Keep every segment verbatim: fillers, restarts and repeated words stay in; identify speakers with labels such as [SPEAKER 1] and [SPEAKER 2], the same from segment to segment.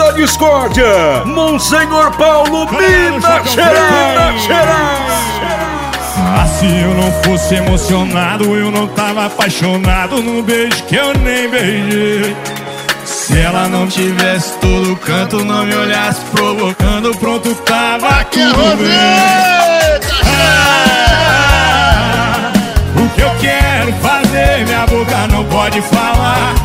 [SPEAKER 1] da discórdia, Monsenhor Paulo, Minas Gerais.
[SPEAKER 2] Ah, se eu não fosse emocionado, eu não tava apaixonado no beijo que eu nem beijei. Se ela não tivesse todo canto, não me olhasse provocando, pronto, tava tudo bem. Ah, o que eu quero fazer, minha boca não pode falar.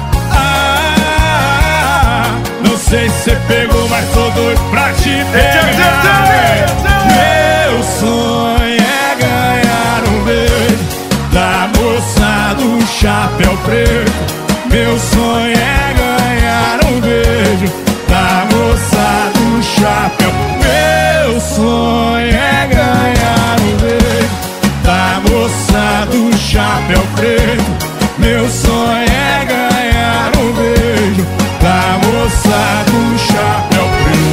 [SPEAKER 2] Ah, não sei se você pegou, mas tô doido pra te pegar. Meu sonho é ganhar um beijo da moça do chapéu preto. Meu sonho é ganhar um beijo da moça do chapéu. Meu sonho é ganhar um beijo da moça do chapéu preto. Meu sonho é ganhar um beijo da moça do chapéu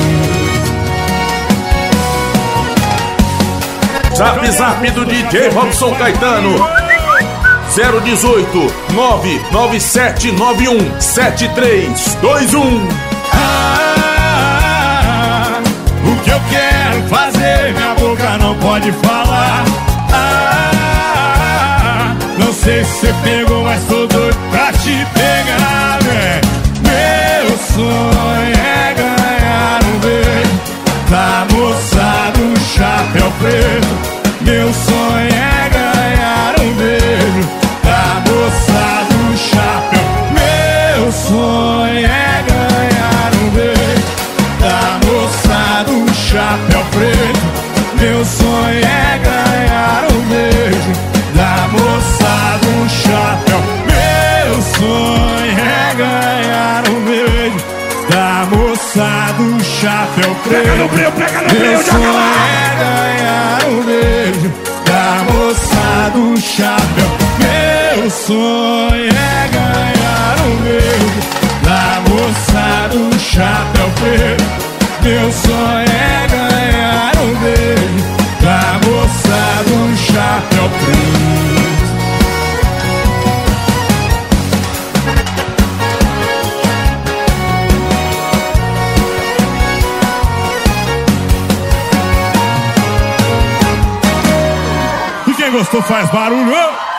[SPEAKER 2] preto.
[SPEAKER 1] Zap Zap do D J Robson Caetano, zero dezoito, nove nove sete nove um sete três dois um.
[SPEAKER 2] Ah, o que eu quero fazer, minha boca não pode falar. Ah, não sei se você pegou, mas tô doido pra te pegar, né? Meu sonho é ganhar um beijo da moça do chapéu preto. Meu sonho é ganhar um beijo da moça do chapéu. Meu sonho é ganhar um beijo da moça do chapéu preto. Meu sonho é ganhar um beijo da moça do chapéu. Meu sonho é ganhar um beijo da moça do chapéu preto. Meu sonho é ganhar um beijo da moça do chapéu. Meu sonho é ganhar um beijo da moça do chapéu preto. Meu sonho é ganhar um beijo da moça do chapéu preto. E quem gostou faz barulho.